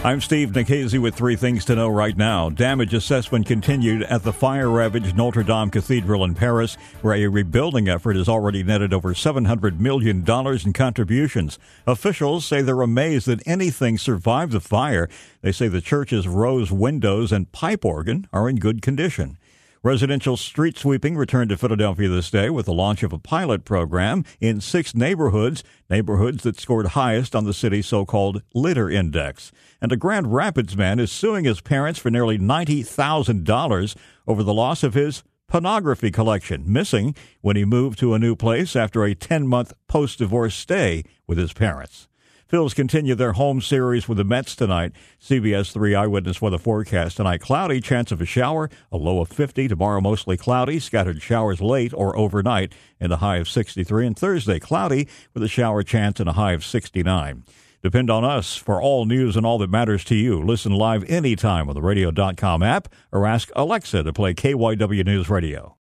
I'm Steve Nikhazy with 3 things to know right now. Damage assessment continued at the fire-ravaged Notre Dame Cathedral in Paris, where a rebuilding effort has already netted over $700 million in contributions. Officials say they're amazed that anything survived the fire. They say the church's rose windows and pipe organ are in good condition. Residential street sweeping returned to Philadelphia this day with the launch of a pilot program in 6 neighborhoods that scored highest on the city's so-called litter index. And a Grand Rapids man is suing his parents for nearly $90,000 over the loss of his pornography collection, missing when he moved to a new place after a 10-month post-divorce stay with his parents. Phils continue their home series with the Mets tonight. CBS 3 Eyewitness weather forecast tonight. Cloudy, chance of a shower, a low of 50. Tomorrow mostly cloudy, scattered showers late or overnight, and a high of 63. And Thursday, cloudy with a shower chance and a high of 69. Depend on us for all news and all that matters to you. Listen live anytime on the radio.com app or ask Alexa to play KYW News Radio.